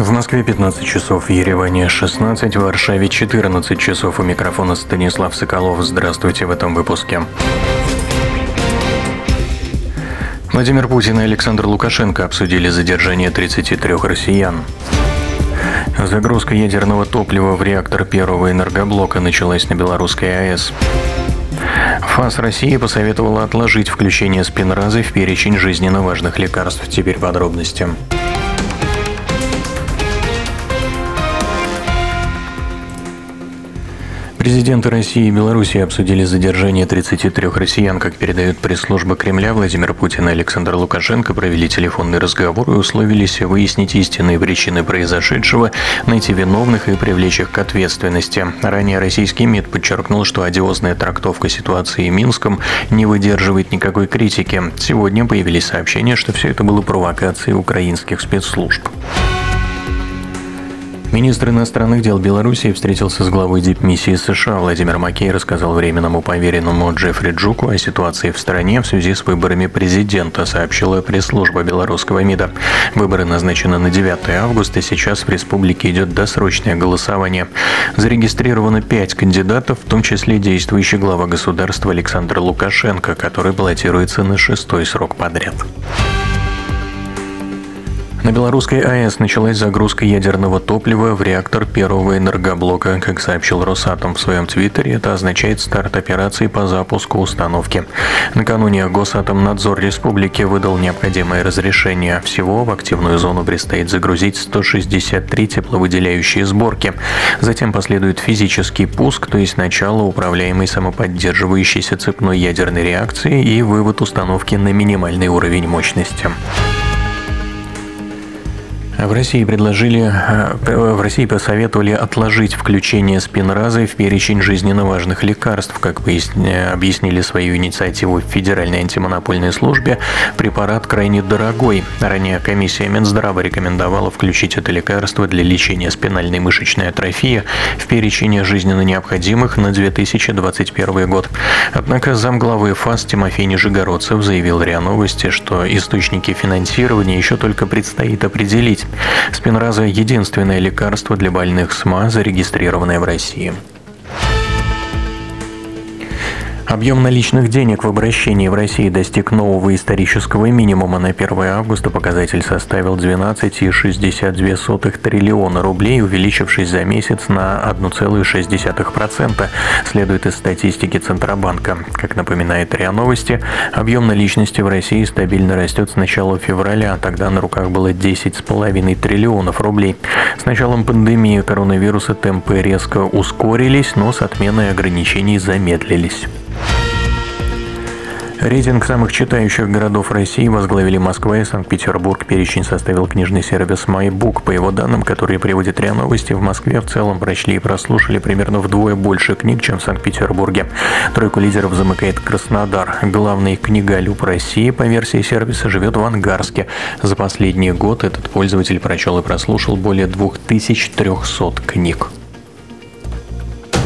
В Москве 15 часов, в Ереване 16, в Варшаве 14 часов. У микрофона Станислав Соколов. Здравствуйте в этом выпуске. Владимир Путин и Александр Лукашенко обсудили задержание 33 россиян. Загрузка ядерного топлива в реактор первого энергоблока началась на белорусской АЭС. ФАС России посоветовала отложить включение спинразы в перечень жизненно важных лекарств. Теперь подробности. Президенты России и Беларуси обсудили задержание 33 россиян. Как передает пресс-служба Кремля, Владимир Путин и Александр Лукашенко провели телефонный разговор и условились выяснить истинные причины произошедшего, найти виновных и привлечь их к ответственности. Ранее российский МИД подчеркнул, что одиозная трактовка ситуации в Минском не выдерживает никакой критики. Сегодня появились сообщения, что все это было провокацией украинских спецслужб. Министр иностранных дел Беларуси встретился с главой дипмиссии США. Владимир Макей рассказал временному поверенному Джеффри Джуку о ситуации в стране в связи с выборами президента, сообщила пресс-служба белорусского МИДа. Выборы назначены на 9 августа. Сейчас в республике идет досрочное голосование. Зарегистрировано 5 кандидатов, в том числе действующий глава государства Александр Лукашенко, который баллотируется на 6-й срок подряд. На белорусской АЭС началась загрузка ядерного топлива в реактор первого энергоблока. Как сообщил Росатом в своем твиттере, это означает старт операции по запуску установки. Накануне Госатомнадзор Республики выдал необходимое разрешение. Всего в активную зону предстоит загрузить 163 тепловыделяющие сборки. Затем последует физический пуск, то есть начало управляемой самоподдерживающейся цепной ядерной реакции и вывод установки на минимальный уровень мощности. В России посоветовали отложить включение спинразы в перечень жизненно важных лекарств. Как объяснили свою инициативу в Федеральной антимонопольной службе, препарат крайне дорогой. Ранее комиссия Минздрава рекомендовала включить это лекарство для лечения спинальной мышечной атрофии в перечень жизненно необходимых на 2021 год. Однако замглавы ФАС Тимофей Нижегородцев заявил РИА Новости, что источники финансирования еще только предстоит определить. Спинраза – единственное лекарство для больных СМА, зарегистрированное в России. Объем наличных денег в обращении в России достиг нового исторического минимума. На 1 августа показатель составил 12,62 триллиона рублей, увеличившись за месяц на 1,6%, следует из статистики Центробанка. Как напоминает РИА Новости, объем наличности в России стабильно растет с начала февраля. Тогда на руках было 10,5 триллионов рублей. С началом пандемии коронавируса темпы резко ускорились, но с отменой ограничений замедлились. Рейтинг самых читающих городов России возглавили Москва и Санкт-Петербург. Перечень составил книжный сервис MyBook. По его данным, которые приводит РИА Новости, в Москве в целом прочли и прослушали примерно вдвое больше книг, чем в Санкт-Петербурге. Тройку лидеров замыкает Краснодар. Главный книголюб России по версии сервиса живет в Ангарске. За последний год этот пользователь прочел и прослушал более 2300 книг.